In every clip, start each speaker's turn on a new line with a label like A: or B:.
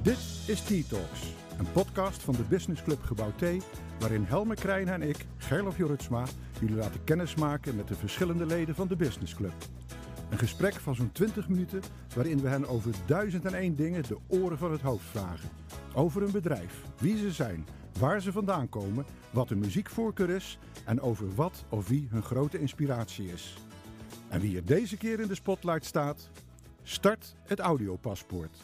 A: Dit is T-Talks, een podcast van de Business Club Gebouw T, waarin Helme Krijn en ik, Gerlof Jorritsma, jullie laten kennismaken met de verschillende leden van de Business Club. Een gesprek van zo'n 20 minuten waarin we hen over 1001 dingen de oren van het hoofd vragen. Over een bedrijf, wie ze zijn, waar ze vandaan komen, wat hun muziekvoorkeur is en over wat of wie hun grote inspiratie is. En wie er deze keer in de spotlight staat, start het audiopaspoort.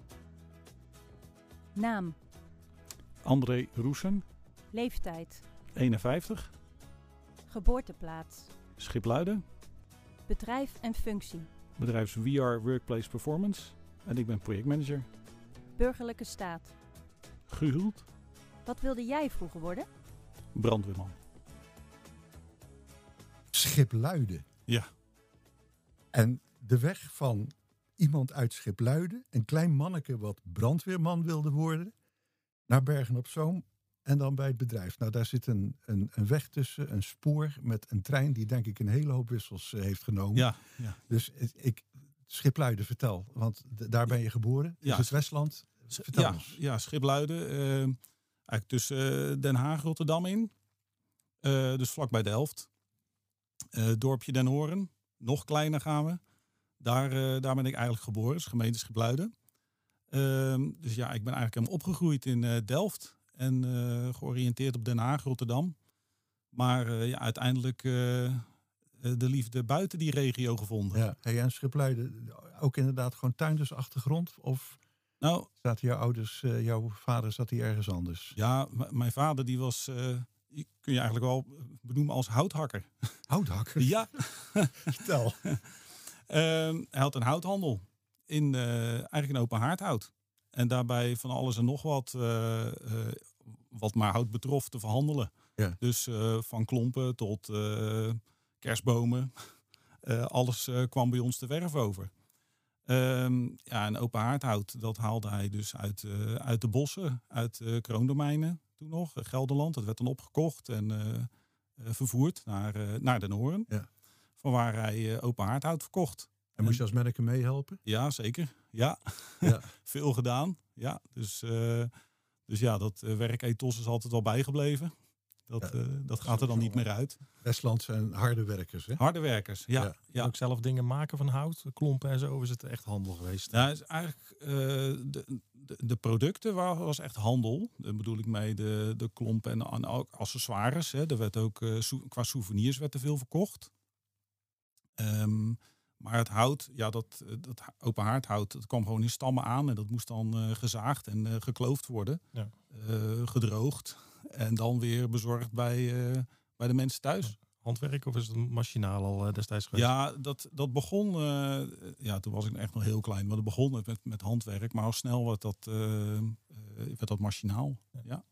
B: Naam,
C: André Roesen,
B: leeftijd,
C: 51,
B: geboorteplaats,
C: Schipluiden,
B: bedrijf en functie,
C: bedrijfs VR Workplace Performance en ik ben projectmanager.
B: burgerlijke staat.
C: Gehuwd,
B: Wat wilde jij vroeger worden?
C: brandweerman.
D: Schipluiden.
C: Ja.
D: En de weg van iemand uit Schipluiden, een klein manneke wat brandweerman wilde worden, naar Bergen op Zoom en dan bij het bedrijf. Nou, daar zit een weg tussen, een spoor met een trein die denk ik een hele hoop wissels heeft genomen.
C: Ja.
D: Dus Schipluiden, vertel, want daar ben je geboren.
C: Ja.
D: Is het Westland? Vertel ons.
C: Ja, Schipluiden. Eigenlijk tussen Den Haag en Rotterdam in. Dus vlakbij Delft. Dorpje Den Horen. Nog kleiner gaan we. Daar ben ik eigenlijk geboren. Dus gemeente Schipluiden. Dus ja, ik ben eigenlijk helemaal opgegroeid in Delft. En georiënteerd op Den Haag, Rotterdam. Maar uiteindelijk de liefde buiten die regio gevonden.
D: Ja. Hey, en Schipluiden, ook inderdaad gewoon tuindersachtergrond? Of
C: Nou,
D: zaten jouw ouders, jouw vader zat hier ergens anders?
C: ja, mijn vader die was, die kun je eigenlijk wel benoemen als houthakker.
D: Houthakker?
C: Ja.
D: Vertel.
C: Hij had een houthandel in eigenlijk een open haardhout. En daarbij van alles en nog wat maar hout betrof te verhandelen.
D: Ja.
C: Dus van klompen tot kerstbomen. Alles kwam bij ons de werf over. En open haardhout, dat haalde hij dus uit de bossen, uit kroondomeinen toen nog, Gelderland. Dat werd dan opgekocht en vervoerd naar Den Horen. Ja. Van waar hij open haardhout verkocht.
D: En moest je als manneke meehelpen?
C: Ja, zeker. Ja, veel gedaan. Ja, dus ja, dat werkethos is altijd wel bijgebleven. Dat gaat er dan niet meer uit.
D: Westland zijn harde werkers, hè?
C: Harde werkers, ja.
E: Ook zelf dingen maken van hout, klompen en zo. Is het echt handel geweest?
C: Nou, is eigenlijk de producten was echt handel. Daar bedoel ik mee de klompen en ook accessoires. Hè. Er werd ook qua souvenirs werd er veel verkocht. Maar het hout, ja, dat open haardhout, dat kwam gewoon in stammen aan. En dat moest dan gezaagd en gekloofd worden. Ja. Gedroogd. En dan weer bezorgd bij de mensen thuis.
E: Handwerk of is het machinaal al destijds geweest?
C: Ja, dat begon... toen was ik echt nog heel klein. Maar dat begon met handwerk. Maar al snel werd dat machinaal. Ja.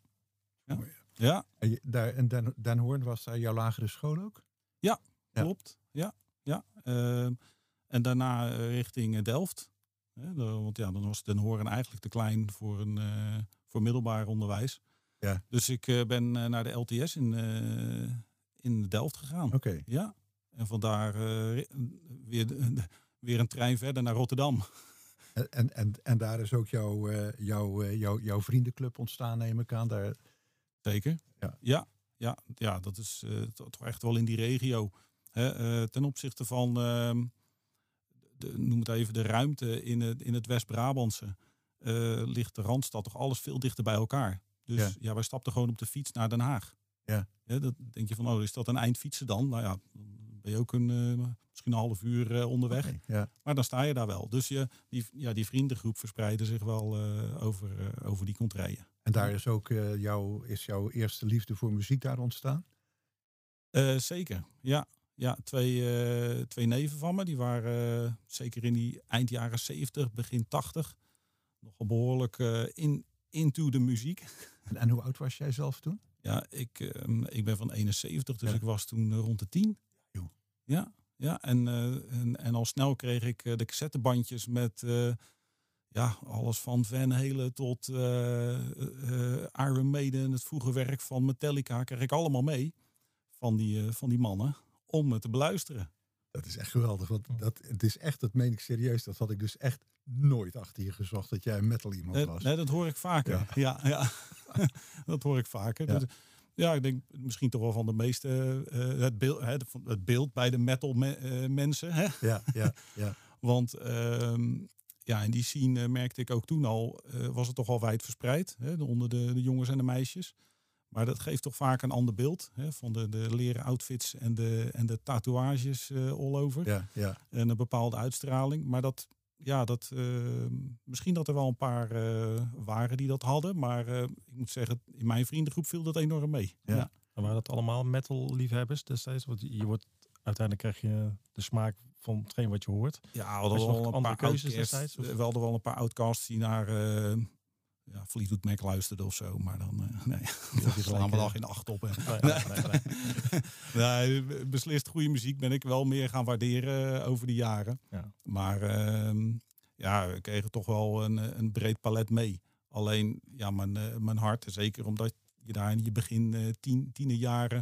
D: En Den Hoorn was daar jouw lagere school ook?
C: Ja, klopt. Ja. En daarna richting Delft. Want ja, dan was Den Hoorn eigenlijk te klein voor middelbaar onderwijs. Ja. Dus ik ben naar de LTS in Delft gegaan.
D: Okay.
C: Ja. En vandaar weer een trein verder naar Rotterdam.
D: En daar is ook jouw vriendenclub ontstaan, neem ik aan. Daar...
C: Zeker. Ja, dat is toch echt wel in die regio. Ten opzichte van, noem het even, de ruimte in het West-Brabantse, ligt de Randstad toch alles veel dichter bij elkaar. Dus ja, wij stapten gewoon op de fiets naar Den Haag. Ja. Dat denk je van, is dat een eind fietsen dan? Nou ja, dan ben je ook misschien een half uur onderweg. Okay, ja. Maar dan sta je daar wel. Dus die vriendengroep verspreidde zich wel over die contraien.
D: En daar is ook jouw eerste liefde voor muziek daar ontstaan?
C: Zeker, ja. Ja, twee neven van me, die waren zeker in die eind jaren 70, begin 80, nogal behoorlijk into de muziek.
D: En hoe oud was jij zelf toen?
C: Ja, ik ben van 71, dus ik was toen rond de 10. Ja, en al snel kreeg ik de cassettebandjes met alles van Van Halen tot Iron Maiden, het vroege werk van Metallica, kreeg ik allemaal mee van die mannen om het te beluisteren.
D: Dat is echt geweldig, want het is echt, dat meen ik serieus, dat had ik dus echt nooit achter je gezocht dat jij een metal iemand was.
C: Nee, dat hoor ik vaker. Ja. Dat hoor ik vaker.
D: Ja.
C: Ja, ik denk misschien toch wel van de meeste het beeld bij de metal mensen. Hè?
D: Ja.
C: Want in die scene merkte ik ook toen al, was het toch al wijd verspreid. Hè, onder de jongens en de meisjes. Maar dat geeft toch vaak een ander beeld. Hè, van de leren outfits en de tatoeages all over.
D: Ja.
C: En een bepaalde uitstraling. Maar misschien dat er wel een paar waren die dat hadden. Maar ik moet zeggen, in mijn vriendengroep viel dat enorm mee.
D: Ja.
E: En waren dat allemaal metal liefhebbers destijds? Want uiteindelijk krijg je de smaak van hetgeen wat je hoort.
C: Ja, we
E: Was
C: hadden
E: er nog
C: wel een
E: andere
C: paar
E: keuzes destijds, of?
C: We hadden wel een paar outcasts die naar Fleetwood Mac luisterden of zo. Maar dan slaan we dan geen acht op. Nee, beslist goede muziek ben ik wel meer gaan waarderen over de jaren. Ja. Maar we kregen toch wel een breed palet mee. Alleen mijn hart, zeker omdat je daar in je begin tienerjaren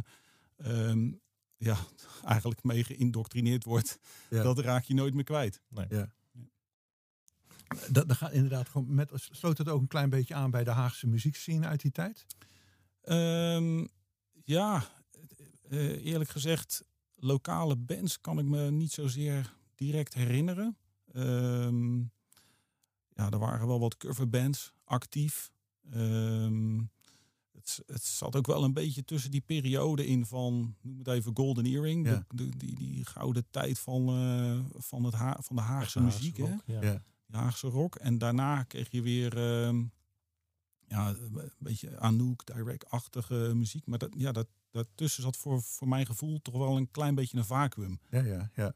C: eigenlijk mee geïndoctrineerd wordt. Ja. Dat raak je nooit meer kwijt.
D: Nee. Ja. Dat gaat inderdaad gewoon sloot het ook een klein beetje aan bij de Haagse muziekscene uit die tijd?
C: Eerlijk gezegd, lokale bands kan ik me niet zozeer direct herinneren. Er waren wel wat coverbands actief. Het zat ook wel een beetje tussen die periode in van, noem het even Golden Earring. Ja. Die gouden tijd van de Haagse muziek.
E: Rock,
C: hè? Ja. De Haagse rock. En daarna kreeg je weer een beetje Anouk, direct-achtige muziek. Maar daartussen zat voor mijn gevoel toch wel een klein beetje een vacuüm.
D: Ja.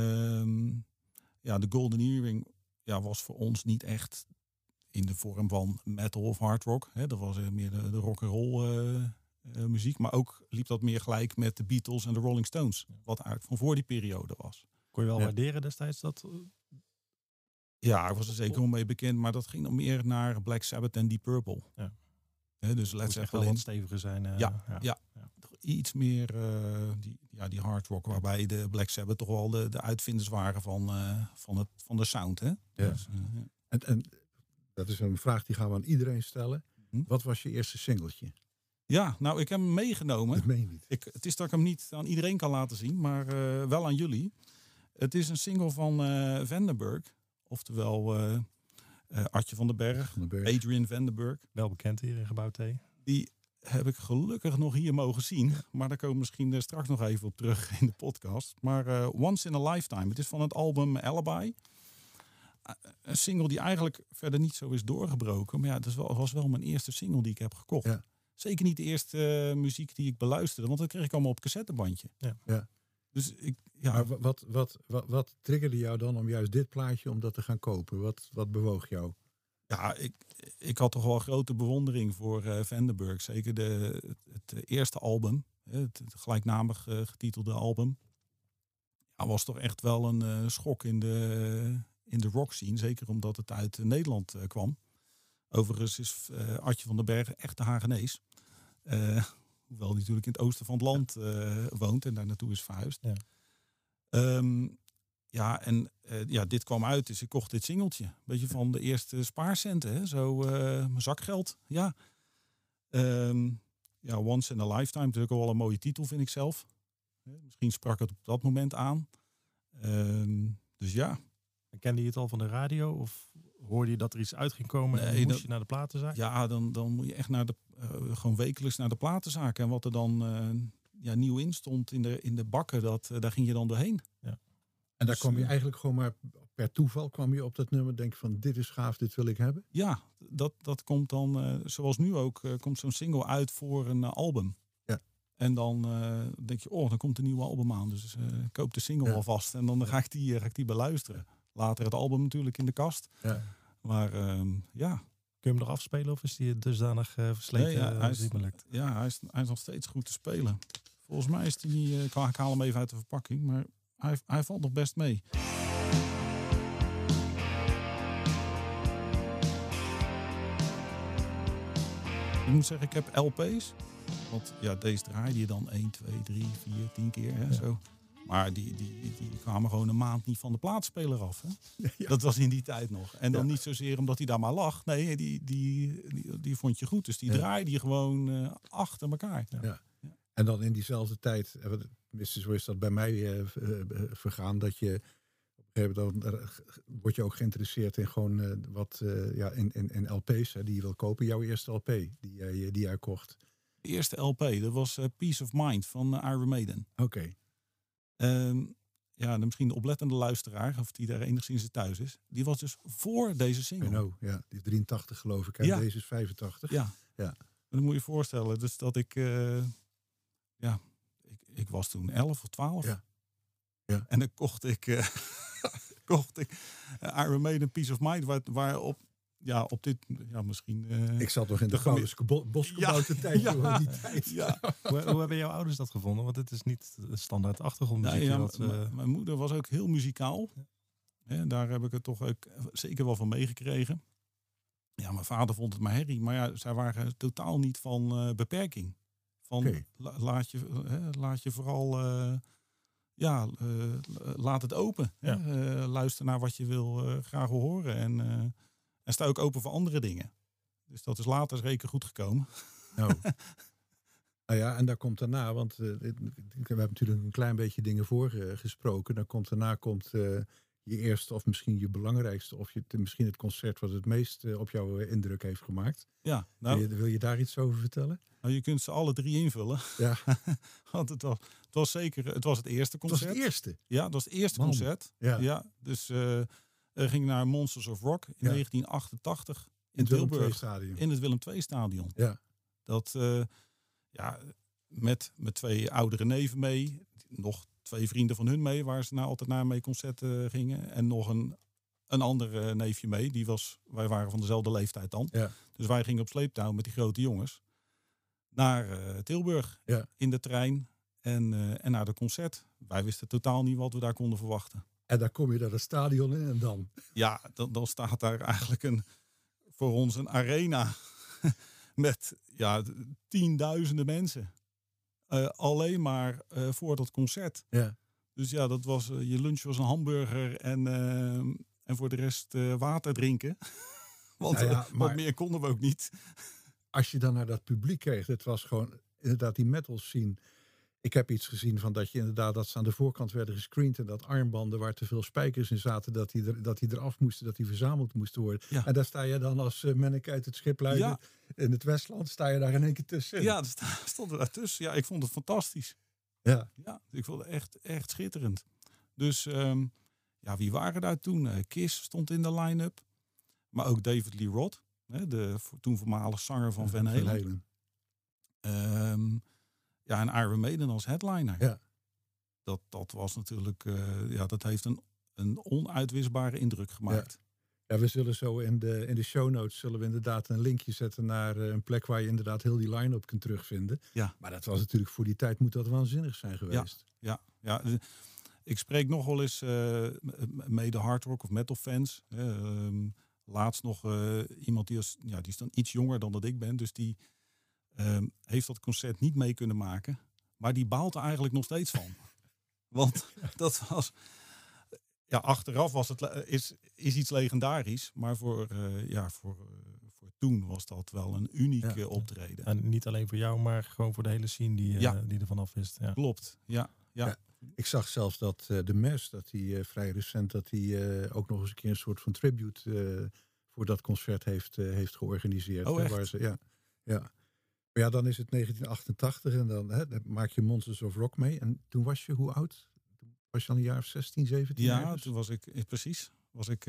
C: De Golden Earring was voor ons niet echt in de vorm van metal of hard rock. Hè. Dat was meer de rock'n'roll muziek. Maar ook liep dat meer gelijk met de Beatles en de Rolling Stones. Wat eigenlijk van voor die periode was.
E: Kon je wel waarderen destijds dat?
C: Ja, ik was er zeker wel mee bekend. Maar dat ging dan meer naar Black Sabbath en Deep Purple.
E: Ja.
C: Dus Led Zeppelin.
E: Wel wat steviger zijn.
C: Ja. Iets meer die hard rock. Waarbij de Black Sabbath toch wel de uitvinders waren van de sound. Hè?
D: Ja.
C: Dus,
D: En dat is een vraag die gaan we aan iedereen stellen. Wat was je eerste singeltje?
C: Ja, nou, ik heb hem meegenomen.
D: Dat meen je niet.
C: Het is dat ik hem niet aan iedereen kan laten zien, maar wel aan jullie. Het is een single van Vandenberg. Oftewel Artje van den Berg. Adrian Vandenberg.
E: Wel bekend hier in Gebouw T.
C: Die heb ik gelukkig nog hier mogen zien. Maar daar komen we misschien straks nog even op terug in de podcast. Maar Once in a Lifetime. Het is van het album Alibi. Een single die eigenlijk verder niet zo is doorgebroken. Maar het was wel mijn eerste single die ik heb gekocht. Ja. Zeker niet de eerste muziek die ik beluisterde. Want dat kreeg ik allemaal op cassettebandje.
D: Ja.
C: Dus
D: Maar wat triggerde jou dan om juist dit plaatje om dat te gaan kopen? Wat bewoog jou?
C: Ja, ik had toch wel grote bewondering voor Vandenberg. Zeker het eerste album. Het gelijknamig getitelde album. Ja, was toch echt wel een schok in de rock scene. Zeker omdat het uit Nederland kwam. Overigens is Artje van den Berg echt de Hagenees. Hoewel hij natuurlijk in het oosten van het land woont en daar naartoe is verhuisd. Ja. Dit kwam uit, dus ik kocht dit singeltje. Een beetje van de eerste spaarcenten, hè? Zo mijn zakgeld. Ja. Once in a Lifetime, natuurlijk wel een mooie titel, vind ik zelf. Misschien sprak het op dat moment aan. Dus ja.
E: Kende je het al van de radio? Of hoorde je dat er iets uit ging komen en moest je naar de platenzaak?
C: Ja, dan moet je echt gewoon wekelijks naar de platenzaak. En wat er dan nieuw in stond in de bakken, daar ging je dan doorheen. Ja.
D: En daar kwam je eigenlijk gewoon maar per toeval kwam je op dat nummer, denk van dit is gaaf, dit wil ik hebben?
C: Ja, dat komt dan, zoals nu ook, komt zo'n single uit voor een album. Ja. En dan denk je, dan komt een nieuwe album aan. Dus koop de single alvast en dan ga ik die beluisteren. Later het album natuurlijk in de kast. Ja. Maar
E: Kun je hem nog afspelen of is die dusdanig versleten?
C: Nee, hij is nog steeds goed te spelen. Volgens mij is die, ik haal hem even uit de verpakking, maar hij valt nog best mee. Ik moet zeggen, ik heb LP's. Want deze draaide je dan 1, 2, 3, 4, 10 keer. Hè, zo. Maar die kwamen gewoon een maand niet van de plaatspeler af. Hè?
D: Ja.
C: Dat was in die tijd nog. En dan
D: Ja.
C: niet zozeer omdat hij daar maar lag. Nee, die vond je goed. Dus die draaide je gewoon achter elkaar.
D: Ja. En dan in diezelfde tijd, tenminste zo is dat bij mij vergaan, dat je op een gegeven moment dan word je ook geïnteresseerd in gewoon in LP's die je wil kopen. Jouw eerste LP die jij kocht.
C: De eerste LP, dat was Peace of Mind van Iron Maiden.
D: Oké.
C: Misschien de oplettende luisteraar, of die daar enigszins in thuis is, die was dus voor deze single.
D: Ja, die is 83 geloof ik. En
C: Ja.
D: deze is 85.
C: Ja.
D: Ja.
C: Dan moet je je voorstellen, dus dat ik was toen 11 of 12.
D: Ja. Ja.
C: En dan kocht ik Iron Maiden Peace of Mind, waarop op dit, misschien...
D: Ik zat nog in de gouden bosgebouwde tijd.
C: Ja.
D: Hoor, die tijd.
C: Ja.
E: Hoe hebben jouw ouders dat gevonden? Want het is niet standaard achtergrondmuziek.
C: Mijn moeder was ook heel muzikaal. Ja, daar heb ik het toch ook zeker wel van meegekregen. Ja, mijn vader vond het maar herrie. Maar ja, zij waren totaal niet van beperking. Van laat je vooral... laat het open.
E: Ja.
C: Luister naar wat je wil graag wil horen. En sta ook open voor andere dingen. Dus dat is later zeker goed gekomen.
D: Nou ja, en daar komt daarna, want we hebben natuurlijk een klein beetje dingen voorgesproken. Dan komt daarna je eerste of misschien je belangrijkste, of misschien het concert wat het meest op jou indruk heeft gemaakt.
C: Ja,
D: Wil je daar iets over vertellen?
C: Nou, je kunt ze alle 3 invullen.
D: Ja.
C: Want het was het eerste concert.
D: Het was het eerste?
C: Ja, dat was het eerste concert.
D: Ja.
C: Dus ging naar Monsters of Rock in 1988 in Tilburg. In het Willem II stadion.
D: Ja.
C: Dat met 2 oudere neven mee, nog 2 vrienden van hun mee, waar ze altijd naar mee concerten gingen. En nog een ander neefje mee. Wij waren van dezelfde leeftijd dan.
D: Ja.
C: Dus wij gingen op sleeptouw met die grote jongens naar Tilburg in de trein en naar het concert. Wij wisten totaal niet wat we daar konden verwachten.
D: En dan kom je naar het stadion in en dan?
C: Ja, dan staat daar eigenlijk voor ons een arena met tienduizenden mensen. Alleen maar voor dat concert.
D: Ja.
C: Dus ja, dat was je lunch was een hamburger en voor de rest water drinken. Want wat meer konden we ook niet.
D: Als je dan naar dat publiek kreeg, het was gewoon inderdaad die metal scene. Ik heb iets gezien van dat ze aan de voorkant werden gescreend en dat armbanden waar te veel spijkers in zaten, dat die eraf moesten, dat die verzameld moesten worden. Ja. En daar sta je dan als Menneke uit het Schipluiden in het Westland, sta je daar in één keer tussen.
C: Ja, stonden daar tussen. Ja, ik vond het fantastisch.
D: Ja,
C: ik vond het echt schitterend. Dus wie waren daar toen? Kiss stond in de line-up. Maar ook David Lee Roth, de toen voormalig zanger van Van Halen. En Iron Maiden als headliner.
D: Ja.
C: Dat was natuurlijk, dat heeft een onuitwisbare indruk gemaakt.
D: Ja, we zullen zo in de show notes zullen we inderdaad een linkje zetten naar een plek waar je inderdaad heel die line-up kunt terugvinden. Ja. Maar dat was natuurlijk voor die tijd moet dat waanzinnig zijn geweest.
C: Ja. Ik spreek nog wel eens mede hardrock of metal fans. Laatst nog iemand die is dan iets jonger dan dat ik ben. Dus die heeft dat concert niet mee kunnen maken. Maar die baalt er eigenlijk nog steeds van. Want dat was... Ja, achteraf was is iets legendarisch. Maar voor toen was dat wel een unieke optreden.
E: En niet alleen voor jou, maar gewoon voor de hele scene die er vanaf wist. Ja.
C: Klopt, ja.
D: Ik zag zelfs dat de MES, dat die vrij recent, dat die ook nog eens een keer een soort van tribute voor dat concert heeft georganiseerd.
C: Oh, echt?
D: Waar ze, ja. Maar ja, dan is het 1988 en dan maak je Monsters of Rock mee. En toen was je hoe oud? Was je al een jaar of 16, 17?
C: Ja,
D: ergens?
C: toen was ik precies. Was ik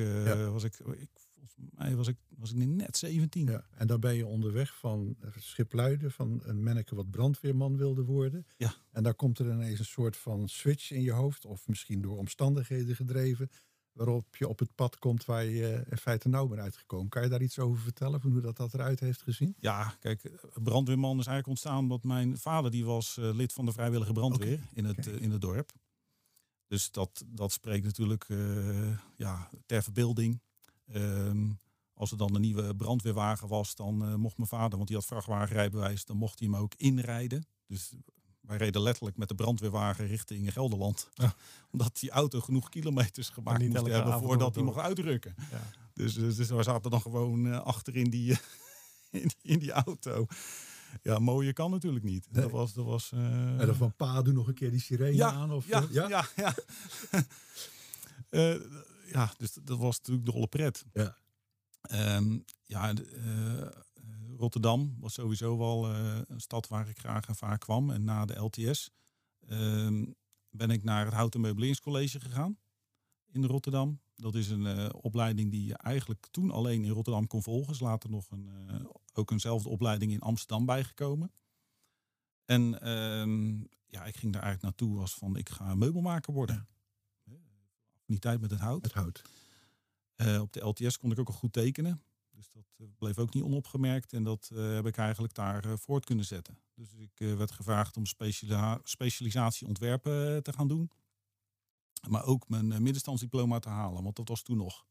C: net 17.
D: Ja, en dan ben je onderweg van Schipluiden, van een manneke wat brandweerman wilde worden.
C: Ja.
D: En dan komt er ineens een soort van switch in je hoofd, of misschien door omstandigheden gedreven, waarop je op het pad komt waar je in feite nou bent uitgekomen. Kan je daar iets over vertellen, van hoe dat eruit heeft gezien?
C: Ja, kijk, brandweerman is eigenlijk ontstaan omdat mijn vader die was lid van de vrijwillige brandweer in het dorp. Dus dat spreekt natuurlijk ter verbeelding. Als er dan een nieuwe brandweerwagen was, dan mocht mijn vader, want die had vrachtwagenrijbewijs, dan mocht hij hem ook inrijden. Dus Wij reden letterlijk met de brandweerwagen richting Gelderland.
E: Ja.
C: Omdat die auto genoeg kilometers gemaakt
E: niet
C: moest
E: elke
C: hebben
E: avond
C: voordat hij
E: door.
C: mocht uitrukken.
E: Ja.
C: Dus we zaten dan gewoon achter in die, in die auto. Ja, mooier kan natuurlijk niet.
D: Nee.
C: Dat was
D: En dan van pa, doe nog een keer die sirene aan. Of,
C: ja,
D: ja?
C: ja, ja. Dus dat was natuurlijk dolle pret.
D: Ja.
C: Rotterdam was sowieso wel een stad waar ik graag en vaak kwam. En na de LTS ben ik naar het Houten Meubeleringscollege gegaan in Rotterdam. Dat is een opleiding die je eigenlijk toen alleen in Rotterdam kon volgen. Is later nog ook eenzelfde opleiding in Amsterdam bijgekomen. En ik ging daar eigenlijk naartoe als van ik ga meubelmaker worden. Affiniteit met het hout.
D: Het hout.
C: Op de LTS kon ik ook al goed tekenen. Dus dat bleef ook niet onopgemerkt. En dat heb ik eigenlijk daar voort kunnen zetten. Dus ik werd gevraagd om specialisatie ontwerpen te gaan doen. Maar ook mijn middenstandsdiploma te halen. Want dat was toen nog.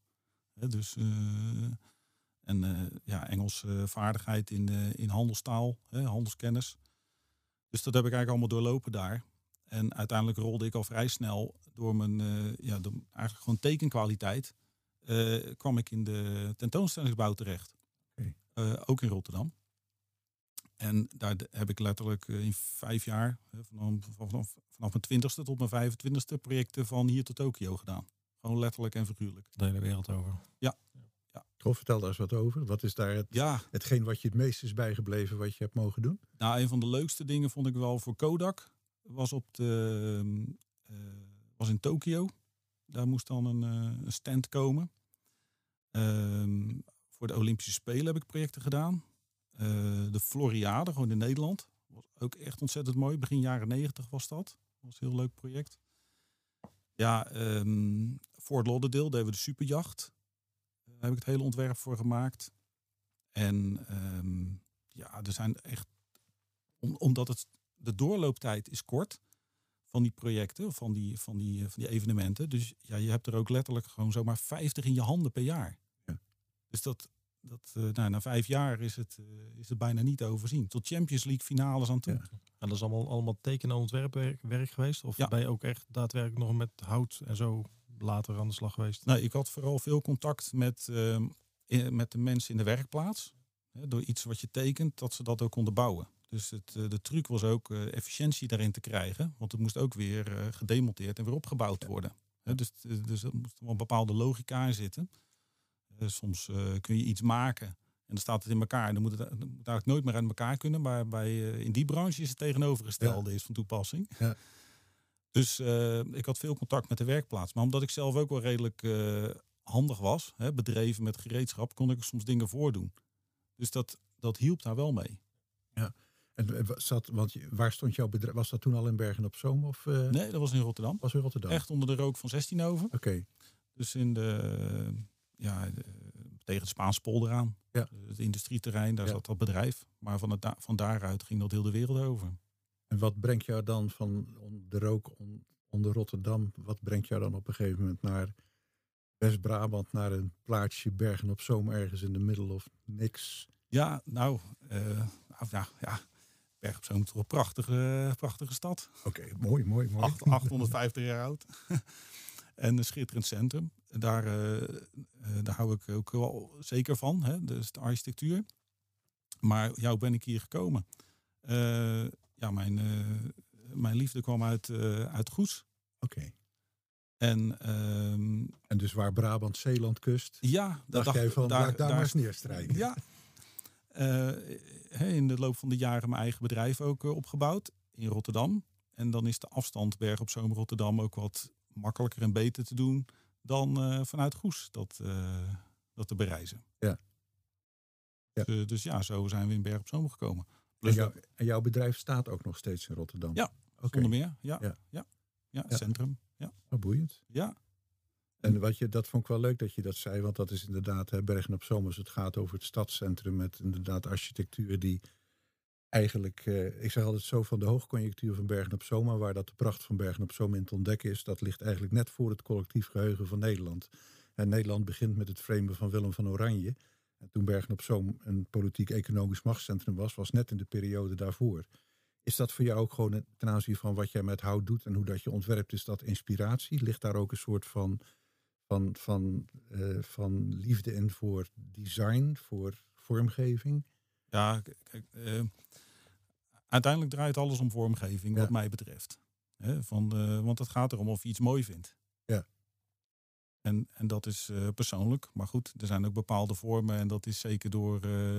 C: Engels vaardigheid in handelstaal. Handelskennis. Dus dat heb ik eigenlijk allemaal doorlopen daar. En uiteindelijk rolde ik al vrij snel door mijn eigenlijk gewoon tekenkwaliteit. Kwam ik in de tentoonstellingsbouw terecht.
D: Okay.
C: Ook in Rotterdam. En daar heb ik letterlijk in 5 jaar, vanaf mijn 20ste tot mijn 25ste, projecten van hier tot Tokio gedaan. Gewoon letterlijk en figuurlijk.
E: De hele wereld over.
C: Ja.
D: Goh, vertel daar eens wat over. Wat is daar hetgeen wat je het meest is bijgebleven wat je hebt mogen doen?
C: Nou, een van de leukste dingen vond ik wel voor Kodak. Was in Tokio. Daar moest dan een stand komen. Voor de Olympische Spelen heb ik projecten gedaan. De Floriade, gewoon in Nederland. Was ook echt ontzettend mooi. Begin jaren 90 was dat. Dat was een heel leuk project. Ja, Fort Lauderdale deden we de superjacht. Daar heb ik het hele ontwerp voor gemaakt. En er zijn echt... Omdat de doorlooptijd is kort van die projecten, van die evenementen. Dus ja, je hebt er ook letterlijk gewoon zomaar 50 in je handen per jaar.
D: Ja.
C: Dus na 5 jaar is het bijna niet te overzien. Tot Champions League finales aan toe.
D: Ja.
E: En dat is allemaal tekenen- en ontwerpwerk geweest? Of ben je ook echt daadwerkelijk nog met hout en zo later aan de slag geweest?
C: Nee, ik had vooral veel contact met de mensen in de werkplaats. Door iets wat je tekent, dat ze dat ook konden bouwen. Dus de truc was ook efficiëntie daarin te krijgen. Want het moest ook weer gedemonteerd en weer opgebouwd worden. Dus er moest wel een bepaalde logica in zitten. Soms kun je iets maken en dan staat het in elkaar. En dan moet het eigenlijk nooit meer uit elkaar kunnen. Maar in die branche is het tegenovergestelde is van toepassing.
D: Ja.
C: Dus ik had veel contact met de werkplaats. Maar omdat ik zelf ook wel redelijk handig was, bedreven met gereedschap, kon ik soms dingen voordoen. Dus dat hielp daar wel mee.
D: Ja. En waar stond jouw bedrijf? Was dat toen al in Bergen op Zoom? Of,
C: Nee, dat was in Rotterdam.
D: Was in Rotterdam?
C: Echt onder de rook van 16hoven.
D: Oké.
C: Dus in tegen de Spaanse polder aan.
D: Ja.
C: Het industrieterrein, daar zat dat bedrijf. Maar van daaruit ging dat heel de wereld over.
D: En wat brengt jou dan van de rook onder Rotterdam? Wat brengt jou dan op een gegeven moment naar West-Brabant, naar een plaatsje Bergen op Zoom ergens in de middle of niks?
C: Ja, Bergen op Zoom is toch een prachtige stad.
D: Oké, mooi.
C: 850 jaar oud. En een schitterend centrum. Daar hou ik ook wel zeker van. Hè? Dus de architectuur. Maar hoe ben ik hier gekomen? Mijn liefde kwam uit Goes.
D: Oké.
C: En
D: dus waar Brabant, Zeeland kust?
C: Ja,
D: dacht jij van, daar maar eens neerstrijken.
C: Ja. In de loop van de jaren mijn eigen bedrijf ook opgebouwd in Rotterdam. En dan is de afstand Bergen op Zoom Rotterdam ook wat makkelijker en beter te doen dan vanuit Goes dat te bereizen.
D: Ja.
C: Dus zo zijn we in Bergen op Zoom gekomen.
D: En jouw bedrijf staat ook nog steeds in Rotterdam?
C: Ja, zonder meer. Ja, centrum. Ja.
D: Oh, boeiend.
C: Ja.
D: En dat vond ik wel leuk dat je dat zei, want dat is inderdaad Bergen op Zoom, als het gaat over het stadscentrum met inderdaad architectuur die eigenlijk, ik zeg altijd zo, van de hoogconjunctuur van Bergen op Zoom, waar dat de pracht van Bergen op Zoom in te ontdekken is, dat ligt eigenlijk net voor het collectief geheugen van Nederland. En Nederland begint met het framen van Willem van Oranje. En toen Bergen op Zoom een politiek-economisch machtscentrum was net in de periode daarvoor. Is dat voor jou ook gewoon ten aanzien van wat jij met hout doet en hoe dat je ontwerpt, is dat inspiratie? Ligt daar ook een soort van liefde in voor design, voor vormgeving?
C: Ja, kijk, uiteindelijk draait alles om vormgeving, wat mij betreft. Want het gaat erom of je iets mooi vindt.
D: Ja.
C: En dat is persoonlijk. Maar goed, er zijn ook bepaalde vormen. En dat is zeker door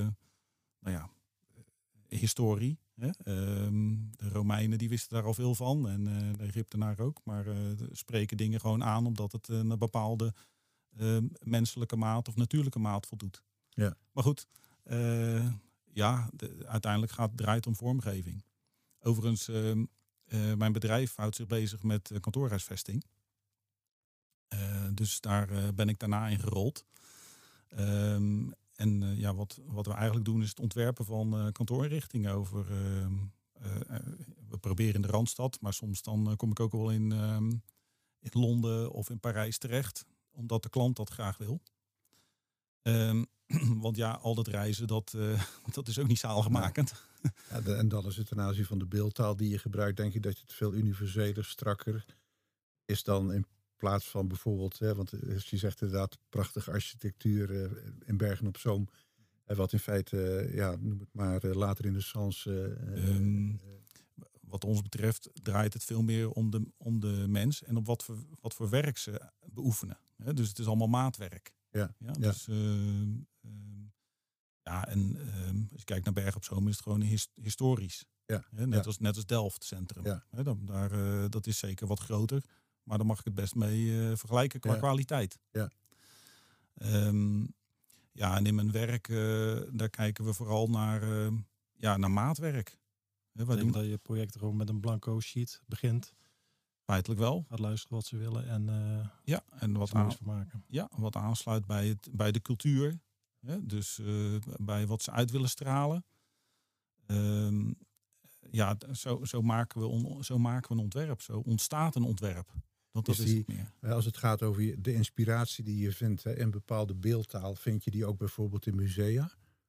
C: historie. Hè? De Romeinen die wisten daar al veel van. En de Egyptenaren ook. Maar spreken dingen gewoon aan omdat het een bepaalde menselijke maat of natuurlijke maat voldoet.
D: Ja.
C: Maar goed, uiteindelijk draait het om vormgeving. Overigens, mijn bedrijf houdt zich bezig met kantoorhuisvesting. Dus daar ben ik daarna in gerold. Wat we eigenlijk doen is het ontwerpen van kantoorinrichtingen we proberen in de Randstad, maar soms dan kom ik ook wel in Londen of in Parijs terecht, omdat de klant dat graag wil. Want ja, al dat reizen, dat is ook niet zaligmakend.
D: Ja, en dan is het ten aanzien van de beeldtaal die je gebruikt, denk ik dat het veel universeler, strakker is dan in plaats van bijvoorbeeld, want je zegt inderdaad prachtige architectuur in Bergen op Zoom, wat in feite, noem het maar, later in de renaissance.
C: Wat ons betreft draait het veel meer om de mens en op wat voor werk ze beoefenen. Dus het is allemaal maatwerk. Dus als je kijkt naar Bergen op Zoom is het gewoon historisch.
D: Ja.
C: Net als Delft centrum.
D: Ja.
C: Dat is zeker wat groter. Maar daar mag ik het best mee vergelijken qua kwaliteit.
D: Ja.
C: En in mijn werk, daar kijken we vooral naar maatwerk.
E: Ik denk dat je project gewoon met een blanco sheet begint.
C: Feitelijk wel.
E: Gaat luisteren wat ze willen en
C: wat aansluit bij de cultuur. Dus bij wat ze uit willen stralen. Zo maken we een ontwerp. Zo ontstaat een ontwerp. Dat is het meer.
D: Als het gaat over de inspiratie die je vindt in bepaalde beeldtaal, vind je die ook bijvoorbeeld in musea?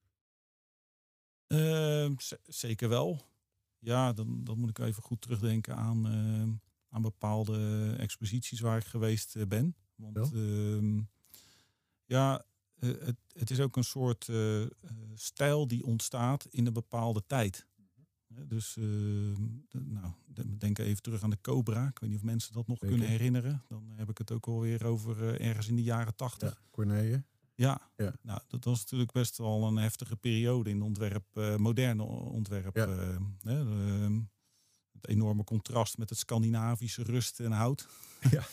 C: Zeker wel. Ja, dan moet ik even goed terugdenken aan bepaalde exposities waar ik geweest ben. Want het is ook een soort stijl die ontstaat in een bepaalde tijd. Dus denk even terug aan de Cobra. Ik weet niet of mensen dat nog kunnen herinneren. Dan heb ik het ook alweer over ergens in de jaren 80.
D: Ja, Corneille.
C: Ja. Nou, dat was natuurlijk best wel een heftige periode in ontwerp, moderne ontwerp.
D: Ja.
C: Het enorme contrast met het Scandinavische rust en hout.
D: Ja.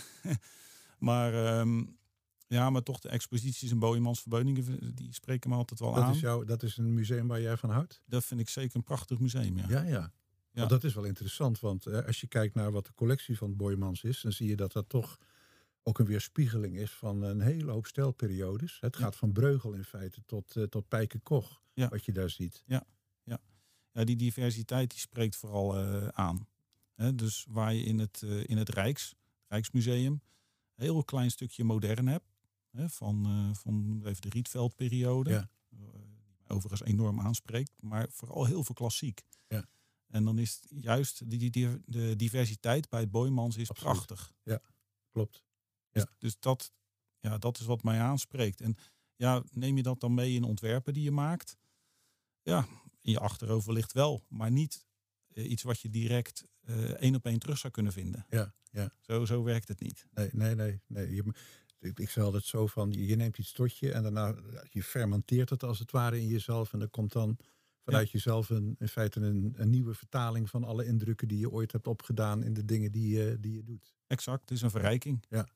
C: maar toch de exposities in Boijmans Verbeuningen, die spreken me altijd wel aan.
D: Dat is een museum waar jij van houdt?
C: Dat vind ik zeker een prachtig museum, ja.
D: Ja. Want dat is wel interessant, want als je kijkt naar wat de collectie van Boijmans is, dan zie je dat dat toch ook een weerspiegeling is van een hele hoop stijlperiodes. Het gaat van Breugel in feite tot Pijke Koch, wat je daar ziet.
C: Ja, die diversiteit die spreekt vooral aan. Dus waar je in het Rijksmuseum een heel klein stukje modern hebt. Van even de Rietveldperiode.
D: Ja.
C: Die overigens enorm aanspreekt. Maar vooral heel veel klassiek.
D: Ja.
C: En dan is het juist de diversiteit bij het Boijmans is
D: Absoluut.
C: prachtig.
D: Ja, klopt. Ja.
C: Dus dat is wat mij aanspreekt. En neem je dat dan mee in ontwerpen die je maakt? Ja, in je achterhoofd wellicht wel. Maar niet iets wat je direct 1 op 1 terug zou kunnen vinden.
D: Ja.
C: Zo werkt het niet.
D: Nee. Ik zei altijd zo van, je neemt iets tot je en daarna je fermenteert het als het ware in jezelf. En dan komt dan vanuit jezelf in feite een nieuwe vertaling van alle indrukken die je ooit hebt opgedaan in de dingen die je doet.
C: Exact, het is een verrijking.
D: Ja.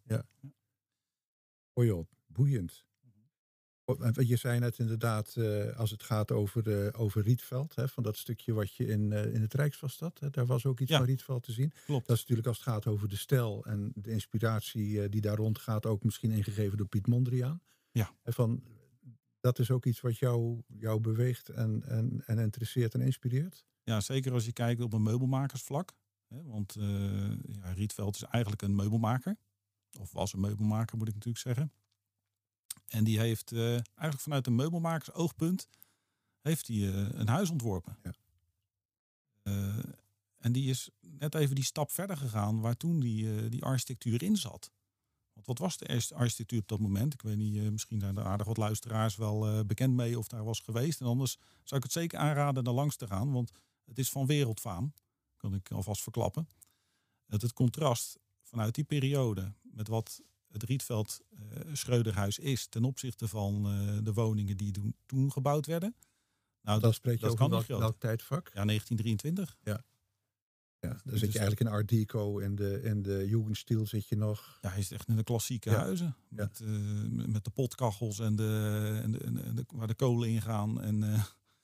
D: Oh joh, boeiend. Je zei net inderdaad, als het gaat over Rietveld, van dat stukje wat je in het Rijksvast had. Daar was ook iets van Rietveld te zien.
C: Klopt.
D: Dat is natuurlijk als het gaat over de stijl en de inspiratie die daar rondgaat, ook misschien ingegeven door Piet Mondriaan.
C: Ja.
D: Dat is ook iets wat jou beweegt en interesseert en inspireert?
C: Ja, zeker als je kijkt op een meubelmakersvlak. Want Rietveld is eigenlijk een meubelmaker. Of was een meubelmaker, moet ik natuurlijk zeggen. En die heeft eigenlijk vanuit een meubelmakersoogpunt heeft hij een huis ontworpen.
D: Ja.
C: En die is net even die stap verder gegaan waar toen die architectuur in zat. Want wat was de eerste architectuur op dat moment? Ik weet niet, misschien zijn er aardig wat luisteraars wel bekend mee of daar was geweest. En anders zou ik het zeker aanraden daar langs te gaan. Want het is van wereldfaam, kan ik alvast verklappen. Het contrast vanuit die periode met wat het Rietveld Schreuderhuis is ten opzichte van de woningen die toen gebouwd werden. Nou,
D: Dan spreek je
C: dat
D: over
C: kan niet
D: welk tijdvak?
C: Ja, 1923.
D: Ja, dan zit je eigenlijk in Art Deco en de Jugendstil zit je nog.
C: Ja, hij is echt in de klassieke huizen. Met de potkachels en waar de kolen ingaan. En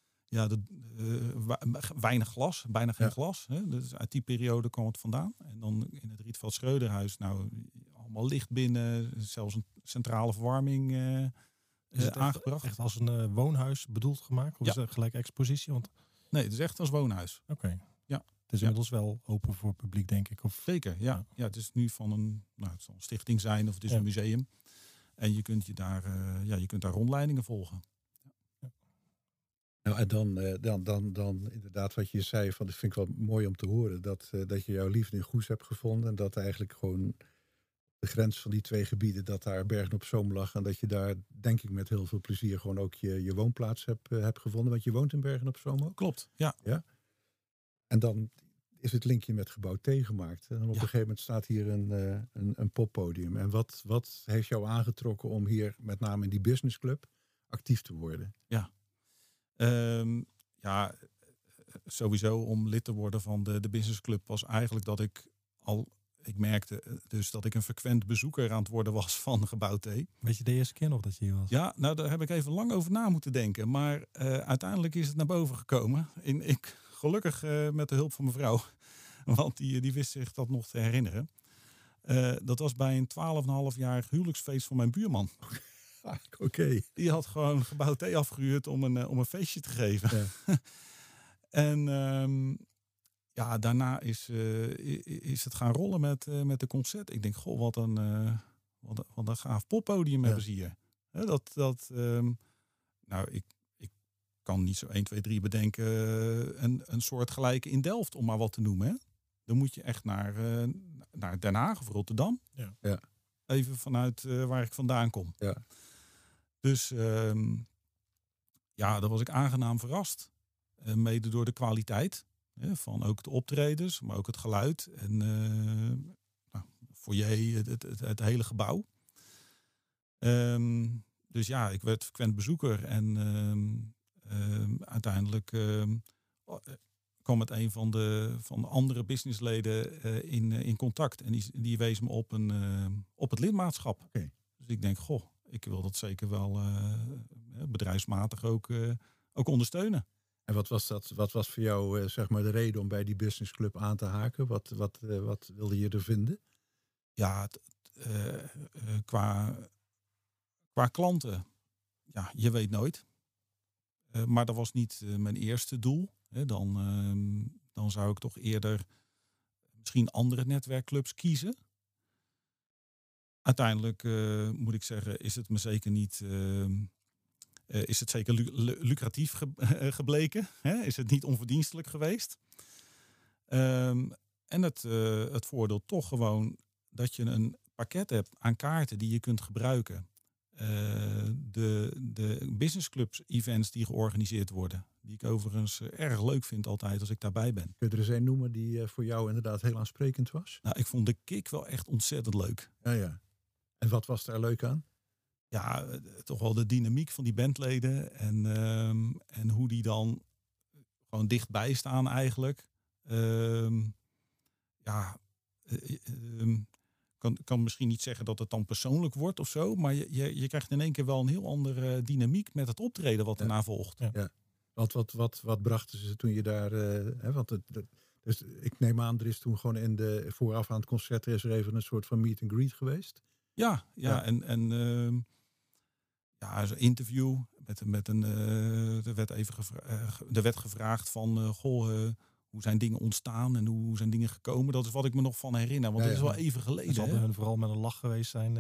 C: weinig glas, bijna geen glas. Hè? Dus uit die periode kwam het vandaan. En dan in het Rietveld Schreuderhuis, nou, allemaal licht binnen. Zelfs een centrale verwarming
E: is het
C: aangebracht.
E: Echt als een woonhuis bedoeld gemaakt? Of is het gelijk expositie? Want...
C: Nee, het is echt als woonhuis.
E: Oké.
C: Ja.
E: Het is inmiddels wel open voor publiek, denk ik. Of...
C: Zeker, ja. Ja, het is nu van het zal een stichting zijn of het is een museum. En je kunt je kunt daar rondleidingen volgen.
D: Nou, en dan inderdaad wat je zei, van, dat vind ik wel mooi om te horen, dat je jouw liefde in Goes hebt gevonden en dat eigenlijk gewoon de grens van die twee gebieden, dat daar Bergen op Zoom lag en dat je daar, denk ik, met heel veel plezier gewoon ook je woonplaats hebt gevonden. Want je woont in Bergen op Zoom ook?
C: Klopt, ja.
D: En dan is het linkje met gebouw T gemaakt. En op een gegeven moment staat hier een poppodium. En wat heeft jou aangetrokken om hier, met name in die businessclub, actief te worden?
C: Sowieso om lid te worden van de businessclub was eigenlijk dat ik merkte dus dat ik een frequent bezoeker aan het worden was van gebouw T.
E: Weet je de eerste keer nog dat je hier was?
C: Ja, nou daar heb ik even lang over na moeten denken. Maar uiteindelijk is het naar boven gekomen. Gelukkig met de hulp van mijn vrouw. Want die wist zich dat nog te herinneren. Dat was bij een 12,5-jarig huwelijksfeest van mijn buurman.
D: Oké.
C: Die had gewoon gebouw T afgehuurd om een feestje te geven. Ja. En daarna is het gaan rollen met de concert. Ik denk, goh, wat een gaaf poppodium hebben ze hier. Ik kan niet zo 1, 2, 3 bedenken een soort gelijke in Delft, om maar wat te noemen. Hè? Dan moet je echt naar Den Haag of Rotterdam.
D: Ja.
C: Even vanuit waar ik vandaan kom.
D: Ja.
C: Dus daar was ik aangenaam verrast. Mede door de kwaliteit van ook de optredens, maar ook het geluid. En foyer, het hele gebouw. Dus ja, ik werd frequent bezoeker. En uiteindelijk kwam met een van de andere businessleden in contact. En die wees me op het lidmaatschap.
D: Okay.
C: Dus ik denk, goh, ik wil dat zeker wel bedrijfsmatig ook ondersteunen.
D: En wat was voor jou zeg maar de reden om bij die businessclub aan te haken? Wat wilde je er vinden?
C: Ja, qua klanten, ja, je weet nooit. Maar dat was niet mijn eerste doel. Dan zou ik toch eerder misschien andere netwerkclubs kiezen. Uiteindelijk moet ik zeggen, is het me zeker niet... is het zeker lucratief gebleken? Hè? Is het niet onverdienstelijk geweest? En het voordeel toch gewoon dat je een pakket hebt aan kaarten die je kunt gebruiken. De businessclubs events die georganiseerd worden. Die ik overigens erg leuk vind altijd als ik daarbij ben.
D: Kun je er eens een noemen die voor jou inderdaad heel aansprekend was?
C: Nou, ik vond de kick wel echt ontzettend leuk.
D: Ja. En wat was daar leuk aan?
C: Ja, toch wel de dynamiek van die bandleden. En hoe die dan gewoon dichtbij staan eigenlijk. Kan misschien niet zeggen dat het dan persoonlijk wordt of zo. Maar je krijgt in één keer wel een heel andere dynamiek met het optreden wat daarna volgt.
D: Ja. Wat brachten ze toen je daar... dus ik neem aan, er is toen gewoon vooraf aan het concert is er even een soort van meet and greet geweest.
C: Ja. En een interview er werd gevraagd van hoe zijn dingen ontstaan en hoe zijn dingen gekomen. Dat is wat ik me nog van herinner, want dat is wel even geleden.
E: Zal hun vooral met een lach geweest zijn?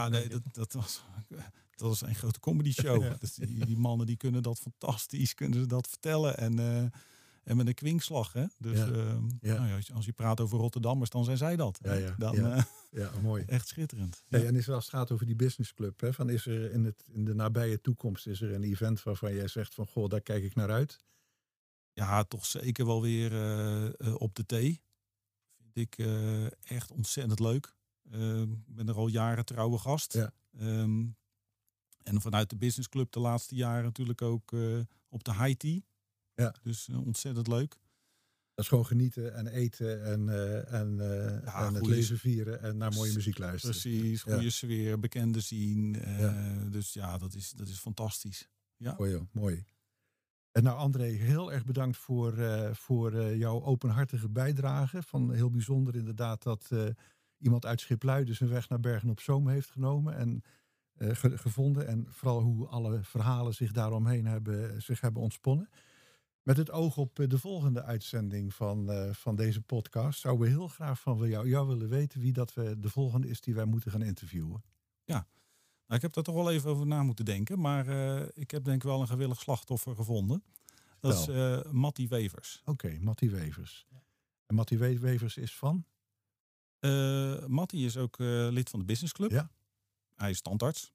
C: Dat was een grote comedy show. Dus die mannen die kunnen dat fantastisch, kunnen ze dat vertellen. En met een kwinkslag, hè. Dus Nou ja, als je praat over Rotterdammers, dan zijn zij dat.
D: Ja, mooi.
C: Echt schitterend.
D: Hey, en als het gaat over die businessclub, hè, van is er in de nabije toekomst is er een event waarvan jij zegt van goh, daar kijk ik naar uit?
C: Ja, toch zeker wel weer op de thee. Vind ik echt ontzettend leuk. Ik ben er al jaren trouwe gast.
D: Ja.
C: En vanuit de businessclub de laatste jaren natuurlijk ook op de high tea.
D: Ja.
C: Dus ontzettend leuk.
D: Dat is gewoon genieten en eten en het leven vieren en naar mooie muziek luisteren.
C: Precies, goede sfeer, bekenden zien. Dus ja, dat is fantastisch. Ja.
D: Mooi. En nou André, heel erg bedankt voor jouw openhartige bijdrage. Heel bijzonder inderdaad dat iemand uit Schipluiden zijn weg naar Bergen-op-Zoom heeft genomen en gevonden. En vooral hoe alle verhalen zich daaromheen hebben ontsponnen. Met het oog op de volgende uitzending van deze podcast zouden we heel graag van jou willen weten wie dat de volgende is die wij moeten gaan interviewen.
C: Ja, nou, ik heb daar toch wel even over na moeten denken. Maar ik heb denk ik wel een gewillig slachtoffer gevonden. Dat is Mattie Wevers.
D: Oké, Mattie Wevers. Ja. En Mattie Wevers is van?
C: Mattie is ook lid van de businessclub.
D: Ja.
C: Hij is tandarts.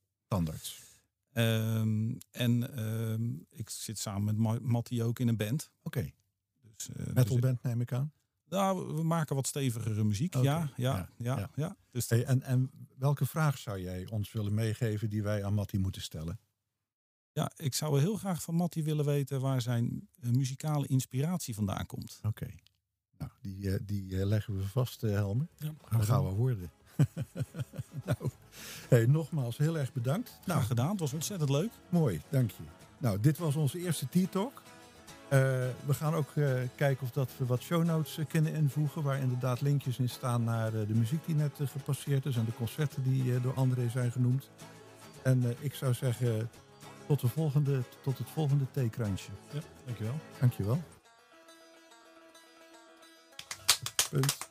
C: Ik zit samen met Mattie ook in een band.
D: Oké.
C: Dus,
D: metalband neem ik aan?
C: Nou, we maken wat stevigere muziek. Okay. Ja. Dus
D: en welke vraag zou jij ons willen meegeven die wij aan Mattie moeten stellen?
C: Ja, ik zou heel graag van Mattie willen weten waar zijn muzikale inspiratie vandaan komt.
D: Oké. Nou, die leggen we vast, Helmer.
E: Ja,
D: dan gaan we horen. Nou, hey, nogmaals heel erg bedankt.
C: Graag gedaan, het was ontzettend leuk.
D: Mooi, dank je. Nou, dit was onze eerste Tea Talk. We gaan ook kijken of dat we wat show notes kunnen invoegen, waar inderdaad linkjes in staan naar de muziek die net gepasseerd is en de concerten die door André zijn genoemd. En ik zou zeggen, tot het volgende theekransje.
E: Ja, dankjewel.
D: Dankjewel. Punt.